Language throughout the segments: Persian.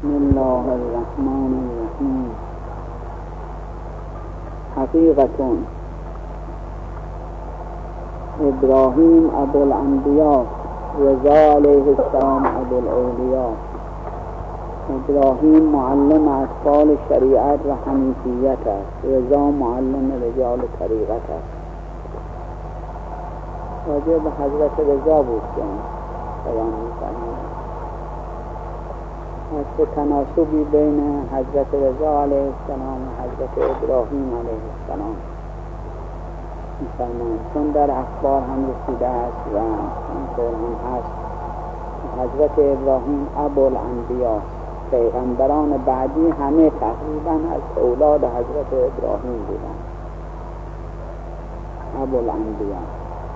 بسم الله الرحمن الرحیم. حقیقت ابراهیم ابوالانبیاء، رضا علیه السلام ابوالاولیاء. ابراهیم معلم اطفال شریعت و حنیفیت است، رضا معلم رجال طریقت است. راجع به حضرت رضا بود که بیان می‌کنیم. از تناسبی بین حضرت رضا علیه السلام و حضرت ابراهیم علیه السلام می‌فرمایند، چون در اخبار هم رسیده است و اینطور هم هست حضرت ابراهیم ابوالانبیاء، پیغمبران بعدی همه تقریبا از اولاد حضرت ابراهیم بودند. ابوالانبیاء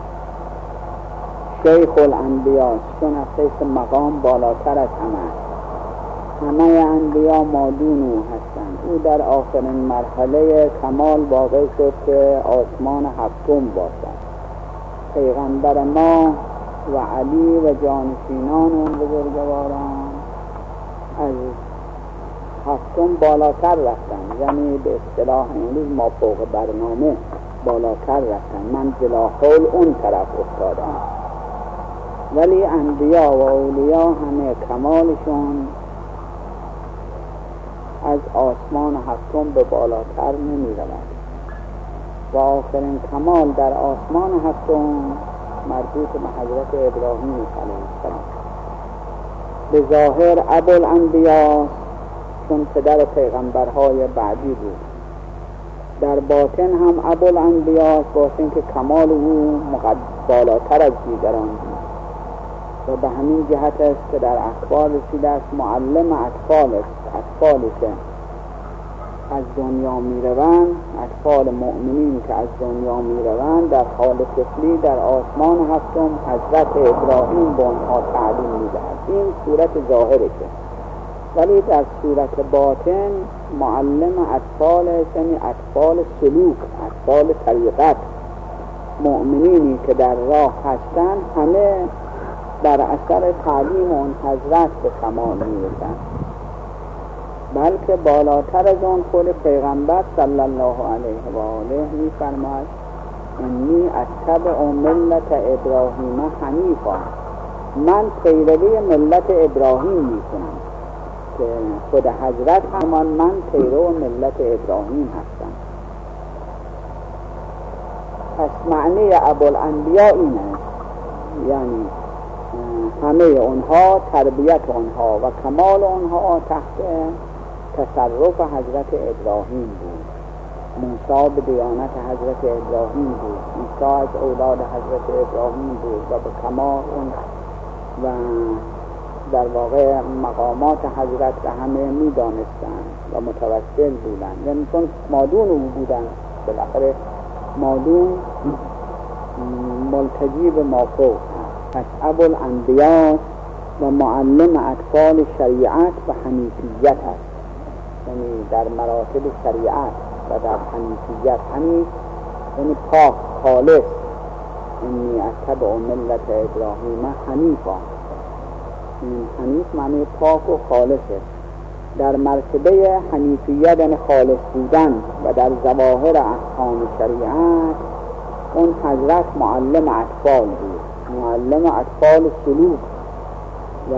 شیخ الانبیاء، چون از حیث مقام بالاتر از همه انبیاء مادون او هستند. او در آخرین مرحله کمال واقع شد که آسمان هفتم باشد. پیغمبر ما و علی و جانشینان اون بزرگواران از هفتم بالاتر رفتن، یعنی به اصطلاح امروز ما فوق برنامه بالاتر رفتن، منزل حول اون طرف افتادن. ولی انبیاء و اولیاء همه کمالشون از آسمان هفتم به بالاتر نمی رود و آخرین کمال در آسمان هفتم مربوط به حضرت ابراهیم علیه السلام. به ظاهر ابوالانبیاء، چون پدر پیغمبرهای بعدی بود. در باطن هم ابوالانبیاء، باطن که کمال او بالاتر از دیگران بود و به همین جهت است که در اخبار رسیده است معلم اطفالی که از دنیا می روند، اطفال مؤمنین که از دنیا می روند، در حال طفلی در آسمان هفتم حضرت ابراهیم به آنها تعلیم می دهد. این صورت ظاهرشه، ولی در صورت باطن معلم اطفال، یعنی اطفال سلوک، اطفال طریقت، مؤمنینی که در راه هستند، همه در اثر تعلیم اون حضرت به کمال میرسند. بلکه بالاتر از اون خود پیغمبر صلی الله علیه و آله می‌فرماید انی اتبع ملت ابراهیم حنیفا، من پیروی ملت ابراهیم میکنم. که خود حضرت همان من پیرو ملت ابراهیم هستم. پس معنی ابوالانبیاء اینه، یعنی همه اونها، تربیت اونها و کمال اونها تحت تصرف حضرت ابراهیم بود. موسی به دیانت حضرت ابراهیم بود، عیسی از اولاد حضرت ابراهیم بود و به کمال اون و در واقع مقامات حضرت به همه می دانستند و متوسل بودند، یعنی چون مادون او بودند، بالاخره مادون ملتجی به مافوق. پس ابوالانبیاء و معلم اطفال شریعت و حنیفیت است، یعنی در مراتب شریعت و در حنیفیت. حنیف یعنی پاک، خالص. انی اتبع ملت ابراهیم حنیفا، این حنیف معنی پاک و خالصه. در مرتبه حنیفیت یعنی خالص بودن و در ظواهر احکام شریعت اون حضرت معلم اطفال بود، معلم اطفال سلوک و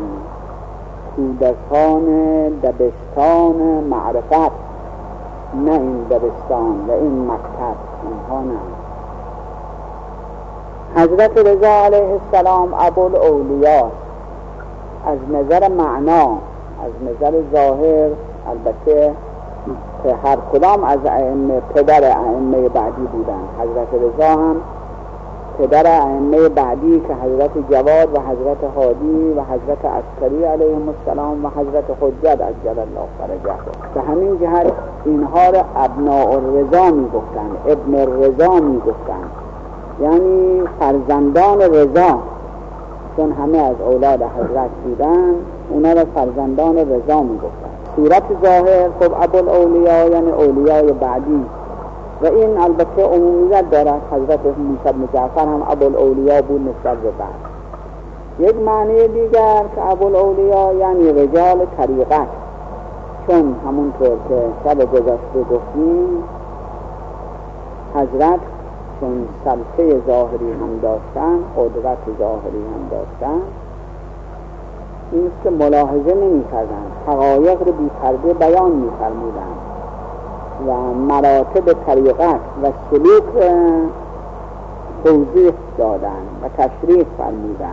کودکان دبستان معرفت، نه این دبستان و این مکتب، اینها نه. حضرت رضا علیه السلام ابوالاولیاء از نظر معنا، از نظر ظاهر، البته هر کدام از ائمه پدر ائمه بعدی بودند. حضرت رضا هم پدر ائمه بعدی که حضرت جواد و حضرت هادی و حضرت عسکری علیهم السلام و حضرت حجت عجل الله فرجه. به همین جهت اینها را ابناء الرضا می گفتند، ابن الرضا می گفتند، یعنی فرزندان رضا، چون همه از اولاد حضرت بودند، اونا را فرزندان رضا می گفتند. صورت ظاهر خب ابوالاولیاء یعنی اولیای بعدی و این البته عمومیت دارد. حضرت موسی بن جعفر هم ابوالاولیاء بود نسبت به بعد. یک معنی دیگر که ابوالاولیا یعنی رجال طریقت، چون همونطور که شب گذشته گفتیم حضرت چون سلطه ظاهری هم داشتن، قدرت ظاهری هم داشتن، این است که ملاحظه نمی کردن، حقایق رو بی پرده بیان می فرمودن و مراتب طریقت و سلوک توضیح دادن و تشریح فرمودن،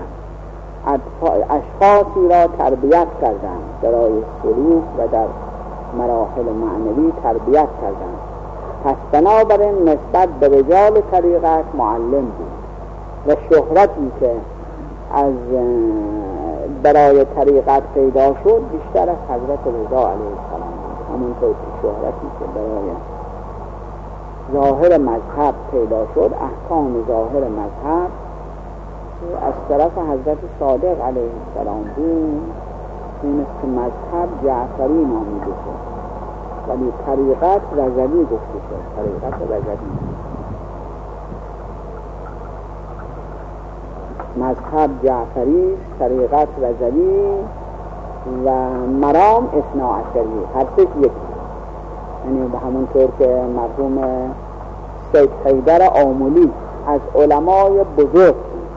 اشخاصی را تربیت کردن، برای سلوک و در مراحل معنوی تربیت کردن. پس بنابراین نسبت به رجال طریقت معلم بود و شهرتی که از برای طریقت پیدا شد بیشتر از حضرت رضا علیه السلام بود. همونطور که شهرتی که برای ظاهر مذهب پیدا شد، احکام ظاهر مذهب از طرف حضرت صادق علیه السلام بود، این است که مذهب جعفری نامیده شد ولی طریقت رضوی گفته شد. طریقت رضوی، مذهب جعفری، طریقت رضوی و مرام اثنا عشری، هر سه یکی. یعنی به همونطور که مرحوم سید حیدر آملی از علمای بزرگ بود،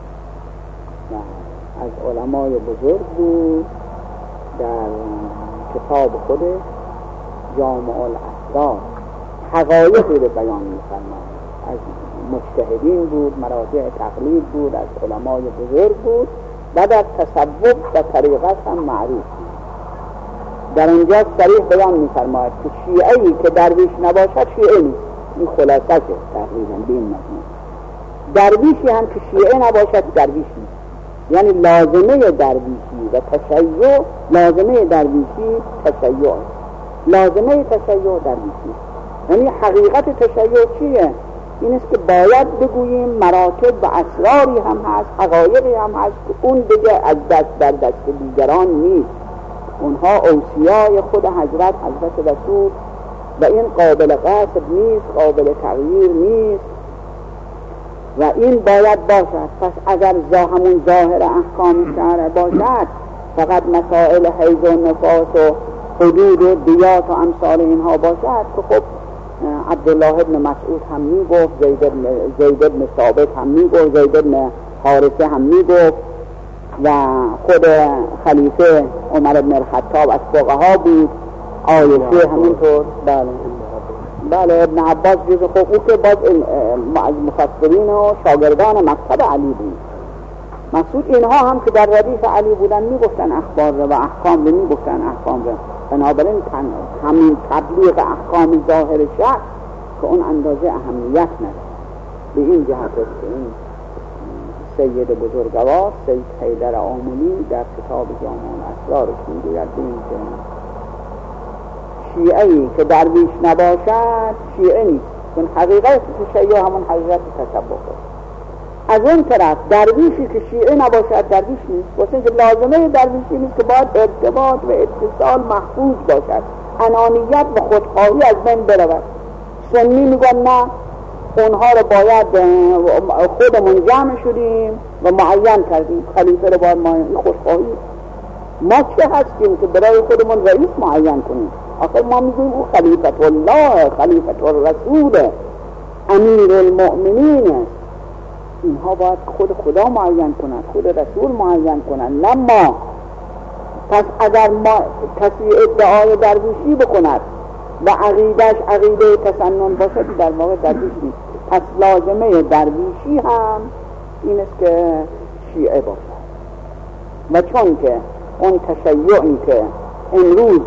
از علمای بزرگ بود، در کتاب خودش جامع الاسرار حقایقی رو بیان می‌فرماید. از مجتهدین بود، مراجع تقلید بود، از علمای بزرگ بود و در تصوف و طریقت هم معروف بود. در اینجا صریح بیان می‌فرماید که شیعه‌ای که درویش نباشد شیعه نیست. این خلاصه تقریبا به این مضمون. درویشی هم که شیعه نباشد درویش نیست. یعنی لازمه درویشی و تشیع، لازمه درویشی تشیع، لازمه تشیع درویشی. یعنی حقیقت تشیع چیه؟ این است که باید بگوییم مراتب و اسراری هم هست، حقایقی هم هست که اون دیگه از دست در دست دیگران نیست. اونها اوصیای خود حضرت رسول و این قابل قصد نیست، قابل تغییر نیست و این باید باشد. پس اگر همون ظاهر احکام شرع باشد، فقط مسائل حیض و نفاس و حدود و دیات و امثال اینها باشد که خب عبدالله ابن مسعود هم میگفت، زید ابن ثابت هم میگفت، زید ابن حارثه هم میگفت و خود خلیفه عمر ابن الخطاب از فقها بود، آیشه همینطور. بله ابن عباس جز خب او که باز از مفسرین و شاگردان مکتب علی بود. مقصود اینها هم که در ردیف علی بودن میگفتن اخبار و احکام رو میگفتن احکام رو. بنابراین همین تبلیغ احکام ظاهر شرع که اون اندازه اهمیت نداره. به این جهت است که این سید بزرگوار سید حیدر آملی در کتاب جامع الاسرار میگوید به این که شیعه‌ای که درویش نباشد شیعه نیست، چون حقیقت تشیع همون حقیقت تصوف است. از اون طرف درویشی که شیعه نباشد درویش نیست، واسه اینکه لازمه درویشی نیست که باید ارتباط و اتصال محفوظ باشد، انانیت و خودخواهی از بین برود. سنی میگن نه، اونها رو باید خودمون جمع شدیم و معین کردیم، خلیفه رو باید معین. خودخواهی ما چه هستیم که برای خودمون رئیس معین کنیم؟ آخر ما میگویم او خلیفت الله، خلیفت الرسول، امیر المؤمنین است. اینها باید خود خدا معین کنند، خود رسول معین کنند، نه ما. پس اگر ما کسی ادعای درویشی بکند و عقیدش عقیده تسنن باشد، در واقع درویش نیست. پس لازمه درویشی هم این است که شیعه باشد. و چون که اون تشیعی که امروز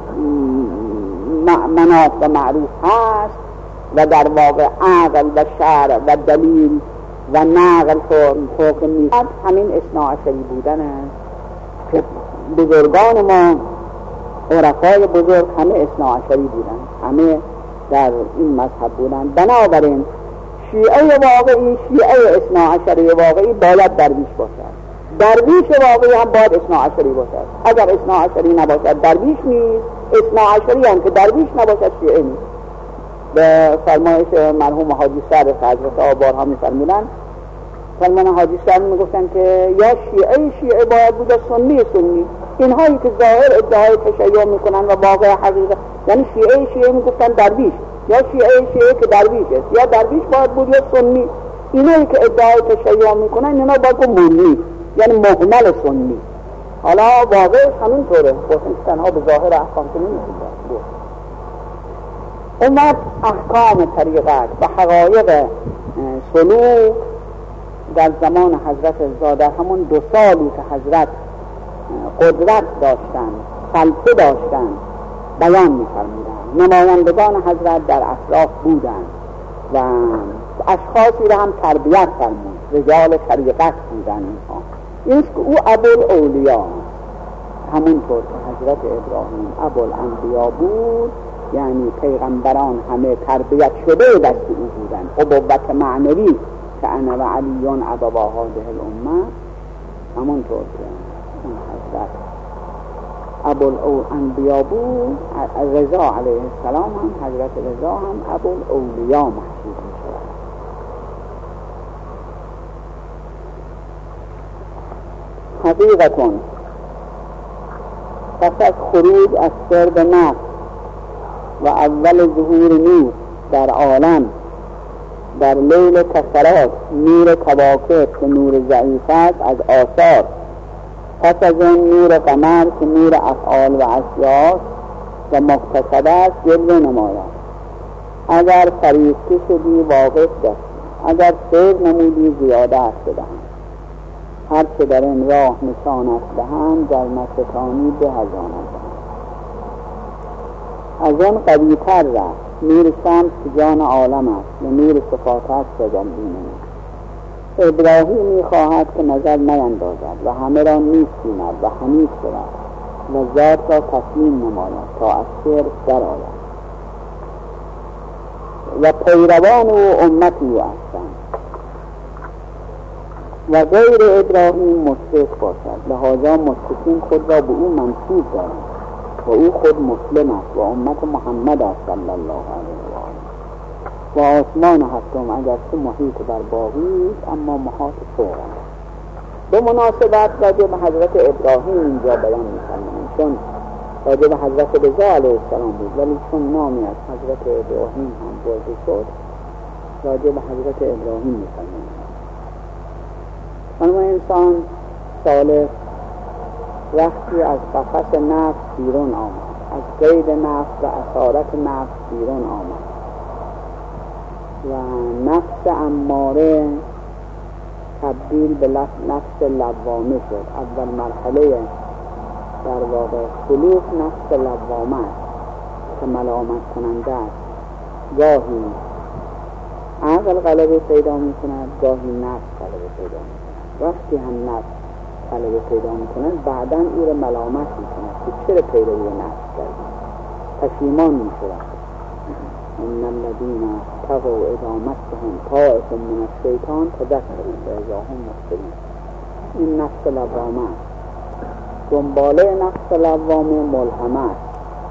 مناط و معروف هست و در واقع عقل و شرع و دلیل و نقل حکم نیست، همین اثنا عشری بودن است که بزرگان ما عرفای بزرگ همه اثنا عشری بودن، همه در این مذهب بودن. بنابراین شیعه واقعی، شیعه اثنا عشری واقعی باید درویش باشد، درویش واقعی هم باید اثنا عشری باشد. اگر اثنا عشری نباشد درویش نیست، اثنا عشری هم که درویش نباشد شیعه نیست. به فرمایش مرحوم حاجی صادق حضرت آبارها می‌فرمودند سلمان حاجی صاحب میگفتن که یا شیعه باید بود یا سنی. اینهایی که ظاهر ادعای تشیع میکنن و واقع حقیقت، یعنی شیعه میگفتن درویش، یا شیعه که درویش است، یا درویش باید بود یا سنی. اینایی که ادعای تشیع میکنن اینا باید بود منی، یعنی مهمل سنی. حالا واقعش همینطوره، گفتن تنها به ظاهر احکام که نمیشه. اومد احکام طریقت و حقایق سلوک در زمان حضرت رضا، در همون 2 سالی که حضرت قدرت داشتن، سلطه داشتن، بیان می‌فرمودند. نمایندگان حضرت در اطراف بودند و اشخاصی را هم تربیت فرمود، رجال طریقت بودند اینها. این که او ابوالأولیا، همونطور که حضرت ابراهیم ابوالانبیا بود، یعنی پیغمبران همه تربیت شده دست او بودند. ابوت معنوی که انا و علیون ابوا هذه الامه، همونطور که اون حضرت ابوالانبیا بود، رضا علیه السلام هم، حضرت رضا هم ابوالأولیا محسوب می شود. حقیقتون پس از خروج از سرب نفس و اول ظهور نور در عالم، در لیل کسرات نور کواکب که نور ضعیف است از آثار، پس از این نور قمر که نور افعال و اشیاء و مقتصد است جلوه نماید. اگر فریفته شدی واقف دستی، اگر سیر نمودی زیاده است بدهم. هر چه در این راه نشانت دهم در نشتانی به هزانت دهم. از آن قوی تر رفت نور شمس جان عالم است و نور صفات است رجل بینه. ابراهیم می‌خواهد که نظر نیندازد و همه را نیست بیند و حنیف شود و ذات را تسلیم نماید تا از شرک درآید و پیروان او امت او هستند و غیر ابراهیم مشرک باشد. لهذا مشرکین خود را به او منسوب دارند و او خود مسلم است و امت محمد است صلی الله علیه و آله. و آسمان هفتم اگرچه محیط بر باقی است اما محاط فوق است. به مناسبت راجع به حضرت ابراهیم اینجا بیان می‌کنند، چون راجع به حضرت رضا علیه السلام بود ولی چون نامی از حضرت ابراهیم هم برده شد راجع به حضرت ابراهیم می‌کنند. اما انسان صالح وقتی از قفس نفس بیرون آمد، از قید نفس و اسارت نفس بیرون آمد و نفس اماره تبدیل به نفس لوامه شد. اول مرحله در واقع سلوک نفس لوامه که ملامت کننده است. گاهی عقل غلبه پیدا می کند، گاهی نفس غلبه پیدا می کند. وقتی هم نفس غلبه پیدا می کند بعداً او را ملامت می کند که چرا پیروی نفس کردی، پشیمان می شود. ان الذين اتقوا اذا مسهم طائف من الشیطان تذکروا فاذا هم مبصرون. این نفس لوامه، دنباله نفس لوامه ملهمه است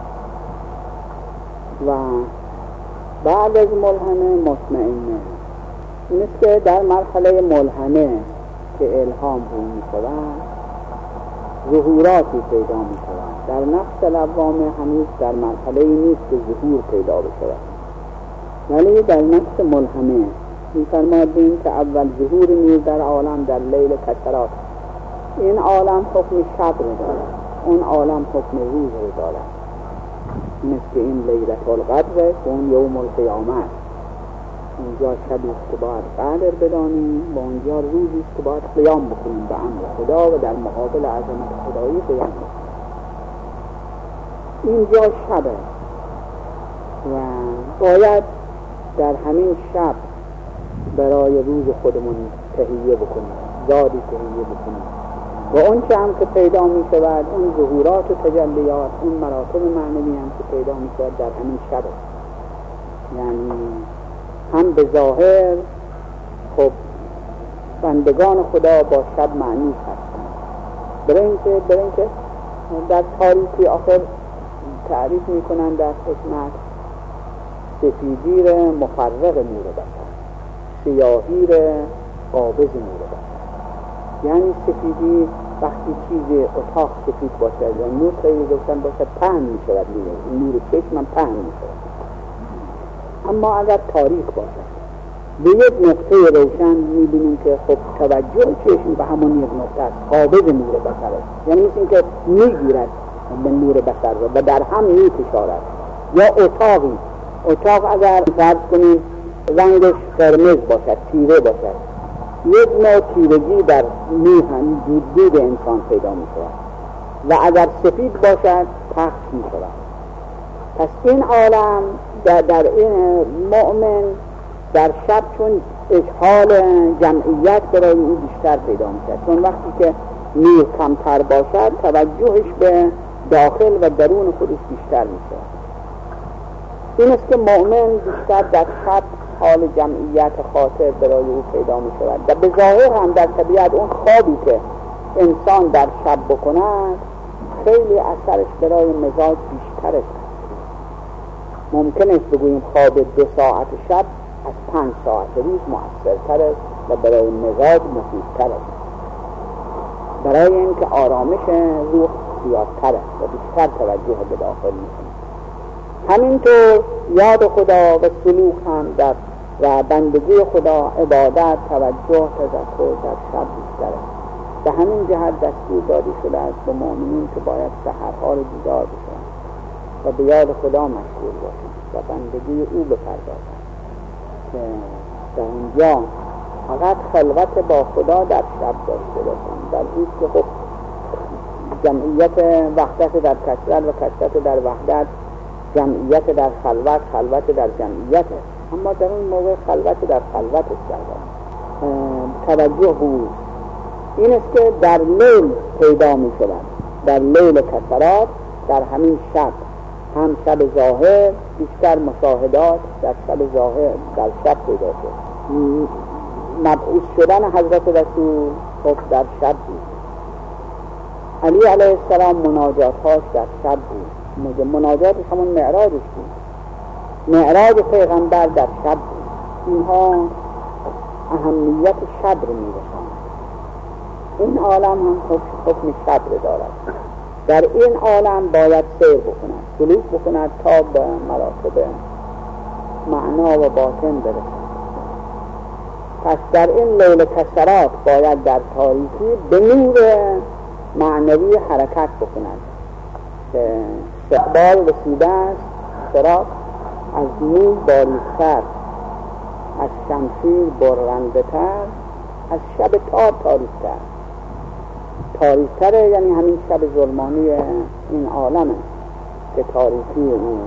و بعد از ملهمه مطمئنه. این است که در مرحله ملهمه که الهام می شود ظهوراتی پیدا می شود. در نفس لوامه هنوز در مرحله نیست که ظهور پیدا بشود، ولی در نفس ملهمه می‌فرمایند که اول ظهور نور در عالم در لیل کسرات. این عالم حکم شب رو دارد، اون عالم حکم روز رو دارد. مثل این لیلة القدر و اون یوم القیامه. اونجا شبی است که باید قدر بدانیم و اونجا روزی است که باید قیام بکنیم به امر خدا و در مقابل عظمت خدایی قیام بکنیم. اینجا شبه و باید در همین شب برای روز خودمون تهیه بکنیم، زادی تهیه بکنیم و اون چه هم که پیدا می شود، اون ظهورات و تجلیات، اون مراتب معنوی هم که پیدا می شود در همین شب، یعنی هم به ظاهر خب بندگان خدا با شب معنی هستند. برای اینکه در تاریخی آخر تعریف می کنند در حکمت سفیدی را مفرق نور بشر، سیاهی را قابض نور باشد. یعنی سفیدی وقتی چیز اتاق سفید باشد و نور خیلی روشن باشد پهن می شود، نور چشم هم پهن می شود. اما اگر تاریک باشد به یک نقطه روشن می بینیم که خب توجه چشم به همون یک نقطه است، قابض نور بصر است. یعنی مثل اینکه می گیرد به نور بصر را و در هم می فشارد. یا اتاق اگر فرض کنیم رنگش قرمز باشد، تیره باشد، یک نوع تیرگی در میهن دید انسان پیدا می شود و اگر سفید باشد پخش می شود. پس این عالم در این مؤمن در شب چون اشحال جمعیت برای او بیشتر پیدا می شود، چون وقتی که نور کمتر باشد توجهش به داخل و درون خودش بیشتر می شود. این است که مؤمن بیشتر در شب حال جمعیت خاطر برای او پیدا می شود و به ظاهر هم در طبیعت اون خوابی که انسان در شب بکند خیلی اثرش برای مزاج بیشتر است. ممکن است بگوییم خواب 2 ساعت شب از 5 ساعت روز مؤثرتر است و برای مزاج مفیدتر است، برای اینکه آرامش روح زیادتر است و بیشتر توجه به داخل می کند. همینطور یاد خدا و سلوک هم در و بندگی خدا، عبادت، توجه، تذکر در شب بیشتر است. به همین جهت دستور داده شده است به مؤمنین که باید سحرها رو بیدار بشوند و به یاد خدا مشغول باشند و بندگی او بپردازند که در اونجا فقط خلوت با خدا در شب داشته باشند. در این که خب جمعیت وحدت در کثرت و کثرت در وحدت، جمعیت در خلوت، خلوت در جمعیت است. اما در اون موقع خلوت در خلوت است. توجه بود این است که در لیل پیدا می شود، در لیل کثرات، در همین شب، هم شب ظاهر بیشتر مشاهدات در شب ظاهر در شب پیدا شد. مبعوث شدن حضرت رسول خب در شب بود. علی علیه السلام مناجات‌هاش در شب بود. مناجاتش همون معراجش بود. معراج پیغمبر در شب بود. اینها اهمیت شب رو می‌رساند. این عالم هم حکم شب رو دارد. در این عالم باید سیر بکند، سلوک بکند تا به مراتب معنا و باطن برسد. پس در این لیل کثرات باید در تاریکی به نور معنوی حرکت بکند که استقبال رسیده است. صراط از نور باریک‌تر، از شمشیر برنده‌تر، از شب تار تاریک‌تر. تاریک‌تره یعنی همین شب ظلمانی این عالم است که تاریکی اون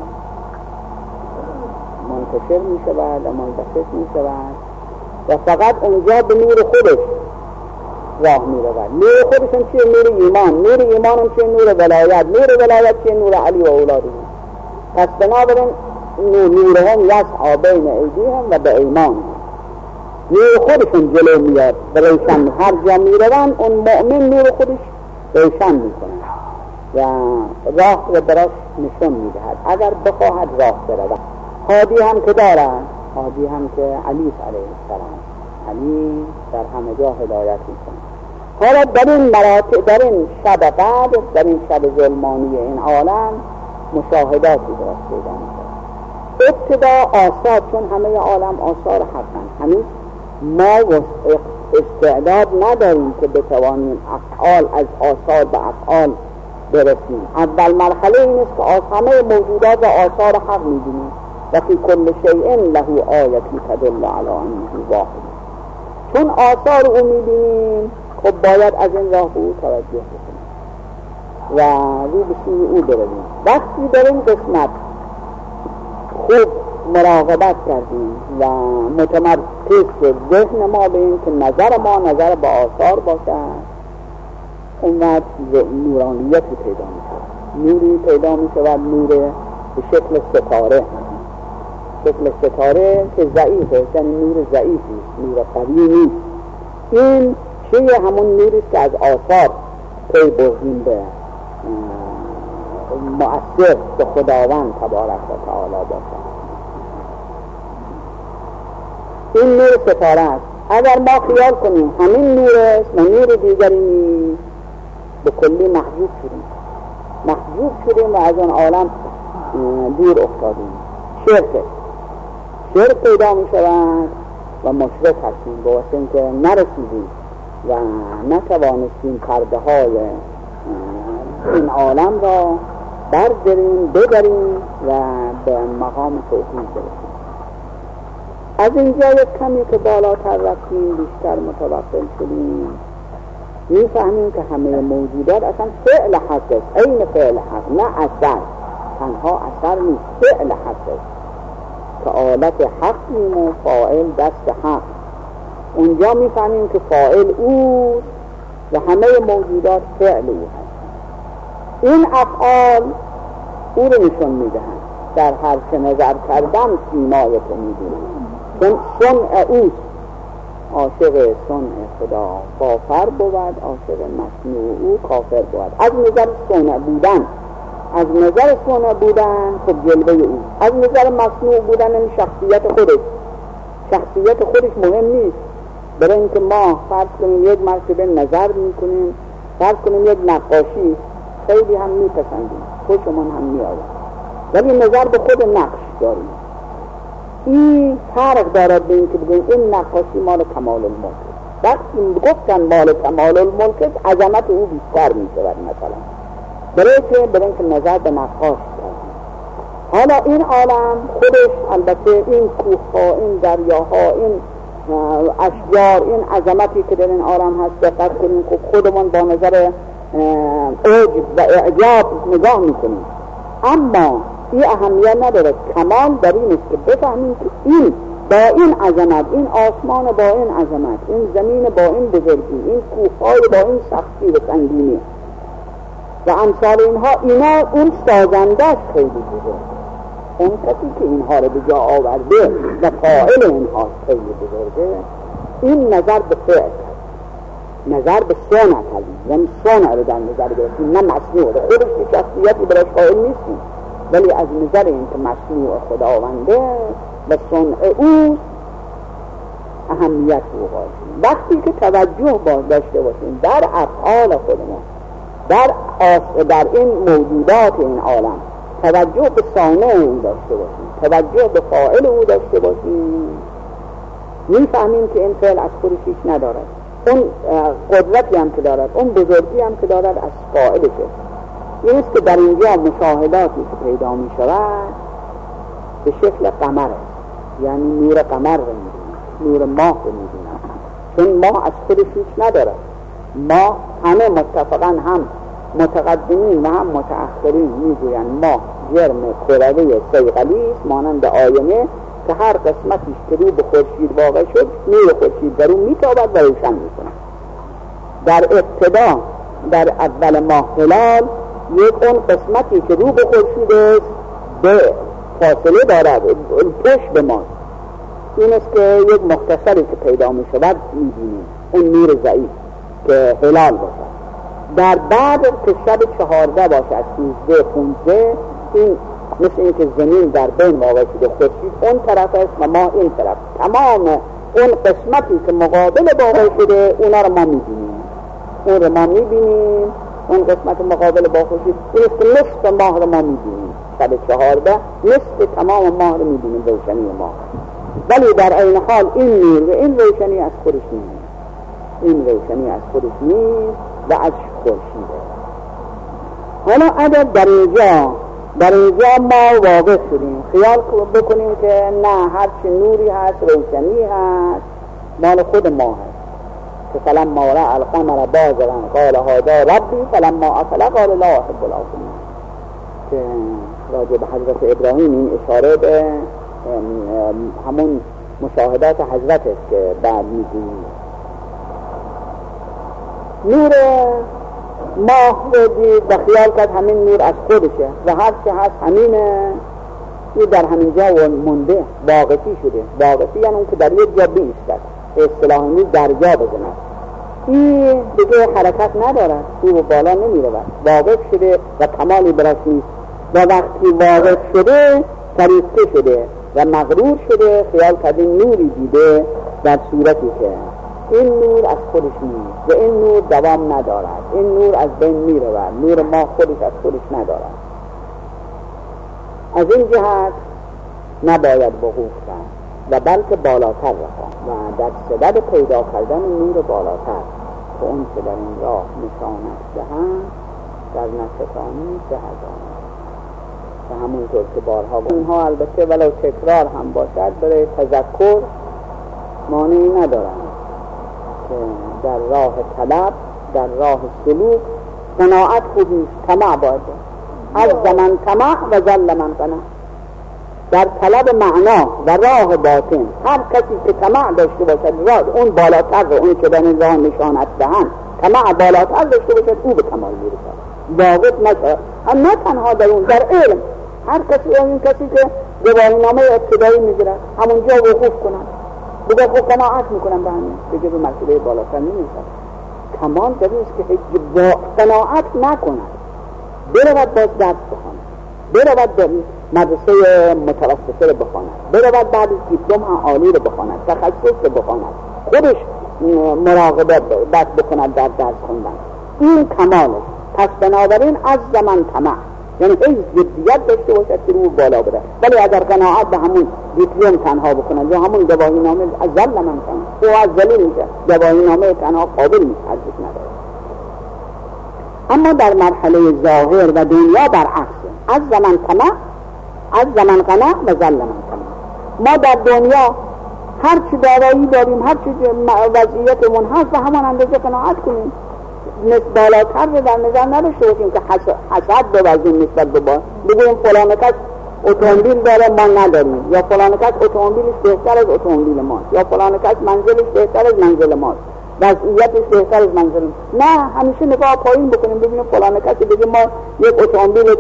منتشر می شود و منبسط می شود و فقط اونجا به نور خودش راه می رود. نور خودش هم چیه؟ نور ایمان. نور ایمان هم چیه؟ نور ولایت. نور ولایت چیه؟ نور علی و اولاده. پس بنابراین نورهم یسعی بین ایدیهم و به ایمان، نور خودشون جلو میاد و روشن. هر جا میروند اون مؤمن نور خودش روشن میکنه و راه رو براش نشون میدهد اگر بخواهد راه برود. هادی هم که دارد، هادی هم که علی علیه السلام، علی در همه جا هدایت میکنه. حالا در این مراتب، در این شب قدر، در این شب ظلمانی این عالم مشاهداتی درست پیدا میکنه. ابتدا آثار، چون همه عالم آثار حقن، همین ما استعداد نداریم که بتوانیم افعال از آثار به افعال برسیم. اول مرحله این است که همه موجودات و آثار حق می‌بینیم و فی کل شیء له آیتی تدل علی انه واحد. چون آثار او می‌بینیم خب باید از این راه به او توجه بکنیم و رو به سوی او برویم. وقتی در این قسمت خوب مراقبت کردیم و متمرکز شد ذهن ما به این که نظر ما نظر به آثار باشد، اون وقت نورانیتی پیدا می شود. نوری پیدا می شود، نور به شکل ستاره، شکل ستاره که ضعیفه، یعنی نور ضعیفی، نور قوی نیست. این چیه؟ همون نوری که از آثار پی بردیم به مؤثر به خداوند تبارک و تعالی باشد. این نور ستاره است. اگر ما خیال کنیم همین نور است و نور دیگری نیست، به کلی محجوب شدیم و از آن عالم دور افتادیم. شرک پیدا می شود و مشرک هستیم، با واسه اینکه نرسیدیم و نتوانستیم پرده های این عالم را ببریم و به مقام توحید برسیم. از اینجا یک کمی که بالاتر رفتیم، بیشتر متوقع شدیم، میفهمیم که همه موجودات اصلا فعل حق است، عین فعل حق، نه اثر. تنها اثر نیست، فعل حق است که آلت حقیم و فاعل دست حق. اونجا میفهمیم که فاعل اوست و همه موجودات فعل او هست. این افعال او رو نشون میدهند. در هر چه نظر کردن سیمای تو میبینند، چون صنع اوست. عاشق صنع خدا کافر بود، عاشق مصنوع او کافر بود. از نظر صنع بودن خب جلوه او، از نظر مصنوع بودن این شخصیت خودش مهم نیست. برای اینکه ما فرض کنیم یک مرتبه نظر میکنیم، فرض کنیم یک نقاشی خیلی هم میپسندیم، خوشمون هم میآید، ولی نظر به خود نقش داریم. این فرق دارد به این که بگیم این نقاشی مال کمال الملک. وقتی گفتن مال کمال الملک، عظمت او بیشتر میشود. مثلا برای اینکه نظر به نقاش داریم. حالا این عالم خودش، البته این کوه‌ها، این دریاها، این اشجار، این عظمتی که در این عالم هست، دقت کنیم که خودمون با نظر عجب و اعجاب نگاه میکنیم، اما این اهمیت نداره. کمال در این است که بفهمیم که این با این عظمت، این آسمان با این عظمت، این زمین با این بزرگی، این کوه‌های با این سختی و سنگینی و امثال اینا اون سازنده است خیلی بزرگ. اون کسی که اینها رو به جا آورده و فاعل اینها خیلی بزرگه. این نظر به فعل، نظر به صنع هست، یعنی صنع رو در نظر گرفتیم، نه مصنوع. خودش که شخصیتی برش قائل نیستیم، ولی از نظر این که مصنوع خداونده و صنع اوست اهمیت رو قائلیم. وقتی که توجه داشته باشیم در افعال خودمون، در این موجودات این عالم، توجه به صانع او داشته باشیم، توجه به فاعل او داشته باشیم، میفهمیم که این فعل از خودش هیچ ندارد. اون قدرتی هم که دارد، اون بزرگی هم که دارد از فاعلشه. این است که در اینجا مشاهداتی که پیدا می شود به شکل قمر است، یعنی نور قمر رو می‌بینیم، نور ماه رو می‌بینیم، چون ماه از خودش هیچ ندارد. ما همه متفقاً هم متقدمین و هم متأخرین میگویند ماه جرم کروی صیقلی است، مانند آینه که هر قسمتیش که رو به خورشید واقع شد، نور خورشید در اون میتابد و روشن میکنه. در ابتدا، در اول ماه هلال، یک اون قسمتی که رو به خورشید است به فاصله دارد، پشت به ما. این است که یک مختصری که پیدا می شود میبینیم، اون نور ضعیف که هلال باشد. در بعد که شب 14 باشد، 13 15، این مثل این که زمین در بین واقع شده، خورشید اون طرف است و ما این طرف. تمام اون قسمتی که مقابل واقع شده اونا رو ما میبینیم. اون قسمت مقابل با خورشید این است که نصف ماه رو ما میبینیم. شب 14 نصف تمام ماه رو میبینیم، روشنی ماه. ولی در عین حال این نور و این روشنی از خودش نیست، و از خورشیده. حالا اگر در اینجا ما واقع شدیم، خیال بکنیم که نه، هرچی نوری هست، روشنی هست، مال خود ما هست. که فلما رأى القمر بازغا قال هذا ربی فلما افل قال لا احب الافلین، که راجع به حضرت ابراهیم این اشاره به همون مشاهدات حضرت است که بعد میگوییم. نور ماه رو دید و خیال کرد همین نور از خودشه و هر چه هست همینه. این در همین جا مونده، واقفی شده. واقفی یعنی اون که در یک جا بیستد، به اصطلاح نیست در جا بزند. این دیگه حرکت ندارد، او به بالا نمی رود، واقف شده و کمالی براش نیست. و وقتی واقف شده، فریفته شده و مغرور شده، خیال کرده نوری دیده در صورتی که این نور از خودش نیست و این نور دوام ندارد، این نور از بین می رود، نور ما خودش از خودش ندارد. از این جهت نباید وقوف کرد و بلکه بالاتر رفت و در سبب پیدا کردن نور بالاتر که اون که در این راه نشانت دهند در نستانی جهدانه و همونطور که بارها اونها البته ولو تکرار هم باشد برای تذکر مانعی ندارند که در راه طلب، در راه سلوک قناعت خوبیست، طمع باید از زمان طمع و ظل من قناع. در طلب معنا و راه باطن هر کسی که طمع داشته باشد راه اون بالاتر رو اون که در این راه نشانت دهند طمع بالاتر داشته باشد او به کمال میرسد، واقف نشد. نه تنها در اون، در علم هر کسی این کسی که گواهینامه ابتدایی میگیرد همونجا وقوف کنند بگه خب قناعت میکنم به همین بگه به مرتبه بالاتر نمیرسد. کمال در این است که هیچ قناعت نکند، برود باز درس بخواند، برود به مدرسه متوسطه رو بخواند، برود بعد دیپلم عالی رو بخواند، تخصص رو بخواند، خودش مراقبت بکند در درس خوندن. این کماله. پس بنابراین از زمان طمع یعنی هیچ جدیت داشته باشد که رو بالا بره، ولی اگر قناعت به همون دیپلم تنها بکنند یا همون گواهینامه از ظل من کنند او از ذلیل میشه، گواهینامه تنها قابل نیست، ارزش نداره. اما در مرحله ظاهر و دنیا برعکسه، از زمان طمع، از زمان قناع و ظل من طمع. ما در دنیا هر چی دارایی داریم، هر چی وضعیتمون هست و همان اندازه قناعت کنیم، بالاتر رو در نظر نداشته باشیم که حسد بورزیم نسبت به بگویم فلان کس اتومبیل داره ما نداریم، یا فلان کس اتومبیلش بهتر از اتومبیل ماست، یا فلان کس منزلش بهتر از منزل ماست، وضعیتش بهتر از منزل ما. نه، همیشه نگاه پایین بکنیم ببینیم فلان کسی بگیم ما یک اتومبیل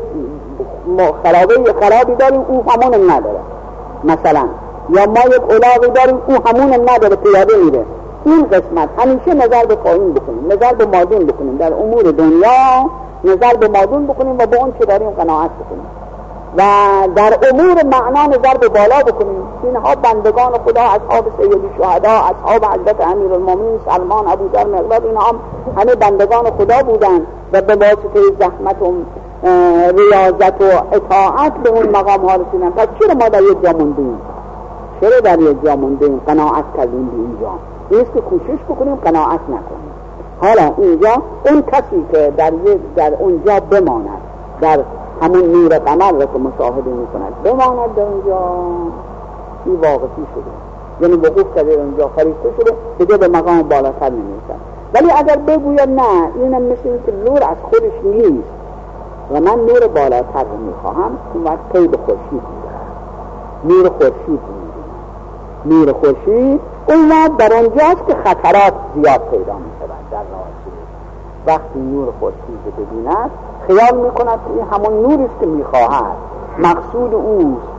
خرابی داریم او همون نداره مثلا، یا ما یک الاغی داریم او همون نداره پیاده میره. این قسمت همیشه نظر به پایین بکنیم، نظر به مادون بکنیم، در امور دنیا نظر به مادون بکنیم و به اون که داریم قناعت بکنیم و در امور معنا نظر به بالا بکنیم. اینها بندگان خدا، اصحاب سید الشهدا، اصحاب حضرت امیرالمومنین سلمان، ابوذر، مقداد، اینها همه بندگان خدا بودند و به واسطه زحمت و ریاضت و اطاعت به اون مقام ها رسیدن. پس چرا ما در یک جا موندیم؟ چرا در یک جا موندیم؟ قناعت کردیم به اینجا. اینست که کوشش بکنیم قناعت نکنیم. حالا اینجا اون کسی که در اونجا بماند، در همون نور قمر رو که مشاهده میکند بماند در اونجا، این واقعی شده، یعنی وقوف کرده اونجا، فریفته شده، دیگه به مقام بالاتر نمیرسد. ولی اگر بگوید نه اینم مثل این که نور از خودش نیست و من نور بالاتر رو میخواهم، اون وقت پی به خورشید میدهد، نور خورشید میدهد. نور خورشید اون وقت در اونجاست که خطرات زیاد پیدا میشود در راه سلوک. وقتی نور خورشید رو ببیند خیال میکند که این همون نوریست که میخواهد، مقصود اوست،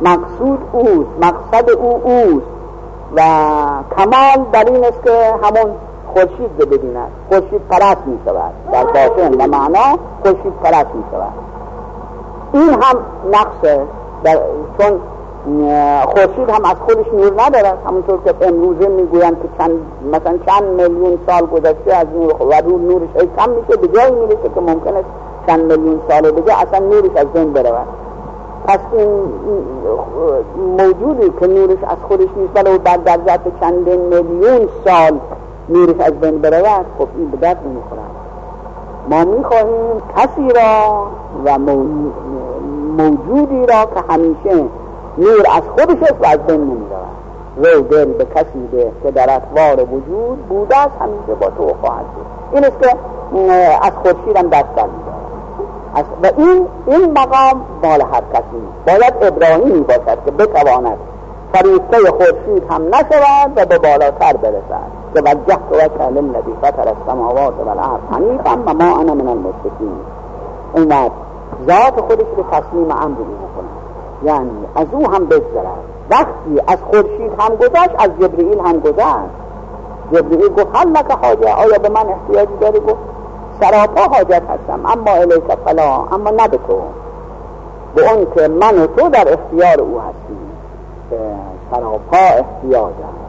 مقصد اوست و کمال در این است که همون خورشید رو ببیند. خورشید پرست میشود در باطن و معنا، خورشید پرست میشود. این هم نقصه، چون خورشید هم از خودش نور ندارد، همونطور که امروزه میگویند که مثلا چند میلیون سال گذشته از نور و نورش کم میشه، به جایی میرسه که ممکن است چند میلیون سال دیگه اصلا نورش از بین برود. پس این موجودی که نورش از خودش نیست ولی بعد در ظرف چندین میلیون سال نورش از بین برود، خب این به درد نمیخورد. ما میخواهیم کسی را و موجودی را که همیشه نور از خودش است و از بین نمیرود. رو دل به کسی ده که در اطوار وجود بوده است همیشه با تو خواهد بود. این است که از خورشید هم دست برمی‌دارد و این مقام بال هر کسی نیست. باید ابراهیمی باشد که بتواند فریفته خورشید هم نشود و به بالاتر برسد که وجهت وجهی للذی فطر السماوات والارض حنیفا و ما انا من المشرکین. اون وقت ذات خودش رو تسلیم امر می‌کند، یعنی از او هم بگذرد. وقتی از خورشید هم گذشت از جبرئیل هم گذشت. جبرئیل گفت هل لک حاجه، آیا به من احتیاجی داری؟ گفت سراپا حاجت هستم، اما الیک فلا، اما نه به تو، به اون که من و تو در اختیار او هستیم، سراپا احتیاجم.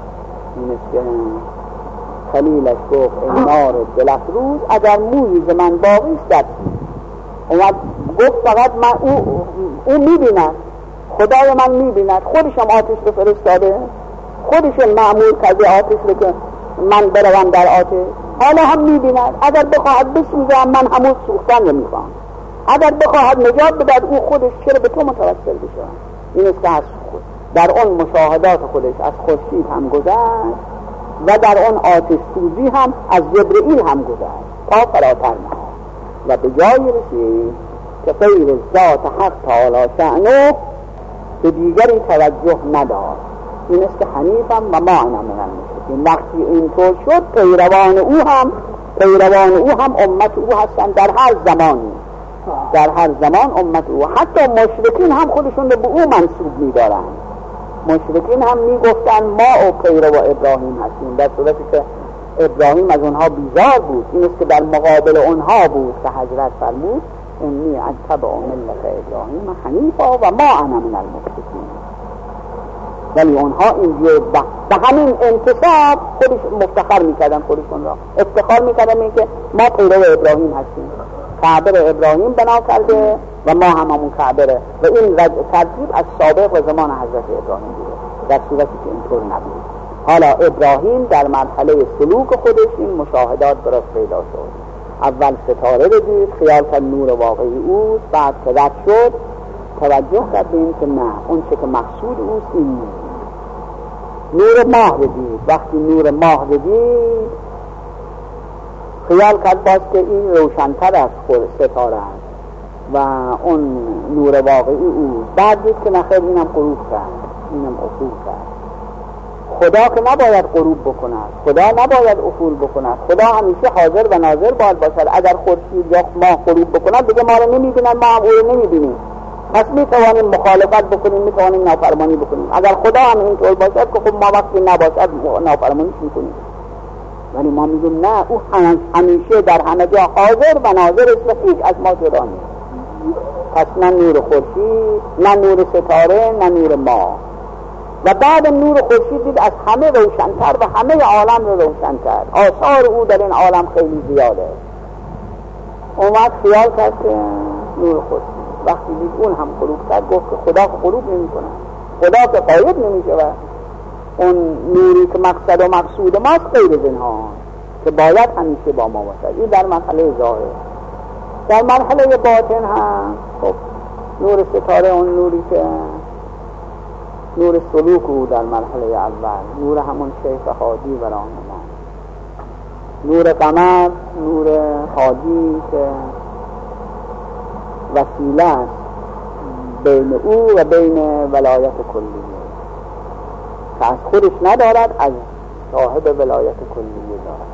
این است که خلیلش گفت ای نار دل افروز اگر مویی ز من باقی است در اومد گفت فقط من او میبیند، خدای من میبیند، خودشم آتش رو فرستاده، خودشم معمول کرده آتش رو که من بروم در آتش، حالا هم میبیند. اگر بخواهد بسوزم من همون سوختن رو میخوام، اگر بخواهد نجات بدهد او خودش چرا به تو متوسل بشه. این است که از خود در اون مشاهدات خودش از خورشید هم گذشت و در اون آتش سوزی هم از جبرئیل هم گذشت تا فراتر نهاد و به جایی رسید که غیر ذات حق تعالی شأنه به دیگری توجه نداشت. این است که حنیفم و ما انا من المشرکین. وقتی اینطور شد پیروان او هم امت او هستند در هر زمانی، در هر زمان امت او. حتی مشرکین هم خودشون رو به او منسوب می‌دارند. مشرکین هم میگفتن ما او پیرو ابراهیم هستیم، در صورتی که ابراهیم از اونها بیزار بود. این است که در مقابل اونها بود که حضرت فرمود انی اتبع ملت ابراهیم حنیفا و ما انا من المشرکین. ولی اونها اینجور به همین انتصاب خودش مفتخر میکردن، خودشون را افتخار میکردن این که ما پیرو ابراهیم هستیم، کعبه ابراهیم بنا کرده و ما همون کعبه. و این ترتیب از سابق و زمان حضرت ابراهیم بوده، در صورتی که اینطور نبود. حالا ابراهیم در مرحله سلوک خودش این مشاهدات براش پیدا شد. اول ستاره رو دید، خیال کرد نور واقعی اوست، بعد که رد شد توجه کرد به این که نه، اون چه که مقصود اوست این نور ماه رو دید. وقتی نور ماه رو دید خیال کرد باز که این روشن‌تر از خود ستاره است و اون نور واقعی او. بعد دید که نخیر اینم غروب کرد، اینم افول کرد. خدا که نباید غروب بکند، خدا نباید افول بکند، خدا همیشه حاضر و ناظر باید باشد. اگر خورشید یا ماه غروب بکند دیگه ما رو نمیبینن، ما هم او رو نمیبینیم، پس میتوانیم مخالفت بکنیم، میتوانیم نافرمانی بکنیم. اگر خدا هم اینطور باشد که خب ما وقتی نباشد نافرمانیش میکنیم. ولی ما میگیم نه، او همیشه در همه جا حاضر و ناظر است و هیچ از ما جدا نیست. پس نه نور خورشید، نه نور ستاره، نه نور ماه. و بعد نور خورشید دید از همه روشن‌تر و همه عالم رو روشن کرد. آثار او در این عالم خیلی زیاده. اومد خیال کرد که نور خورشید وقتی دید اون هم غروب کرد گفت که خدا غروب نمی کنه، خدا که غایب نمی شود. اون نوری که مقصد و مقصود ماست غیر زنها که باید همیشه با ما باشد. این در مرحله ظاهر. در مرحله باطن هم خب نور ستاره، اون نوری که نور سلوک او در مرحله اول، نور همون شیخ هادی و راهنما، نور قمر، نور هادی که وسیله است بین او و بین ولایت کلیه که از خودش ندارد، از صاحب ولایت کلیه دارد.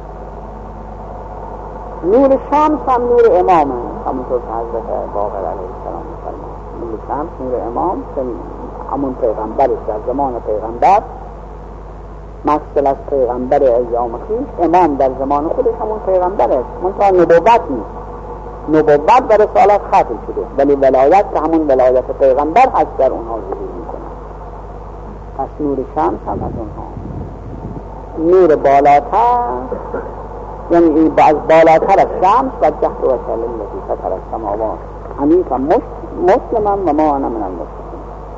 نور شمس هم نور امامه، همونطور که حضرت باقر علیه السلام فرمود. نور شمس نور امام که همون پیغمبرش در زمان پیغمبر، مثل از پیغمبر ایام خویش، امام در زمان خودش همون پیغمبر است، منتها نبوت نیست. نبوت و رسالت ختم شده، ولی ولایت که همون ولایت پیغمبر هست در اونها ظهور میکنه. پس نور شمس هم از اونها. نور بالاتر، یعنی از بالاتر از شمس و جهت و شل الذی فطر السماوات حنیفا مسلما و ما انا من المشرکین.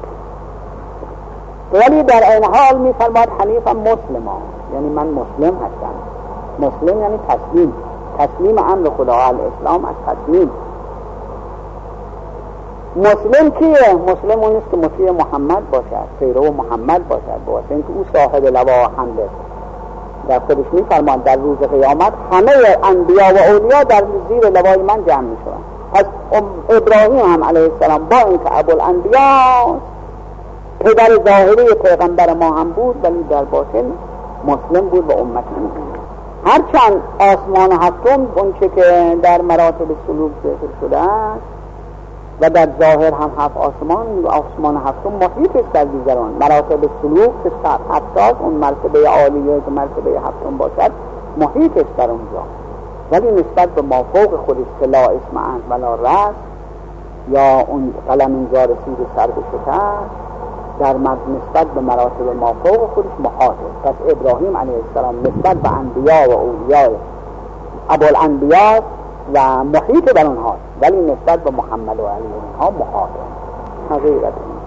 ولی در این حال میفرماد حنیفا مسلما، یعنی من مسلم هستم. مسلم یعنی تسلیم امر خدا. الاسلام از تسلیم. مسلم کیه؟ مسلم اون است که مطیع محمد باشد، پیرو محمد باشد، واسه اینکه او صاحب لوا حمد است. در خودش میفرماد در روز قیامت همه انبیا و اولیا در زیر لوای من جمع میشوند. پس ابراهیم هم علیه السلام با اینکه ابوالانبیا پدر ظاهری پیغمبر ما هم بود، ولی در باطن مسلم بود و امت بود. هرچند آسمان هفتم اونچه که در مراتب سلوک ذکر شده است و در ظاهر هم هفت آسمان هفتم محیط است در دیگران. مراتب سلوک که 70 اون مرتبه عالیه که مرتبه هفتم باشد محیط است در اونجا، ولی نسبت به مافوق خودش که لا اسم انت ولا رأس یا اون قلم اینجا رسید سر به شکست در نسبت به مراتب مافوق خودش محاطه. پس ابراهیم علیه السلام نسبت به انبیا و اولیاء ابوالانبیا و محیط بر اونها، ولی نسبت به محمد و علی اونها محاطه. حقیقت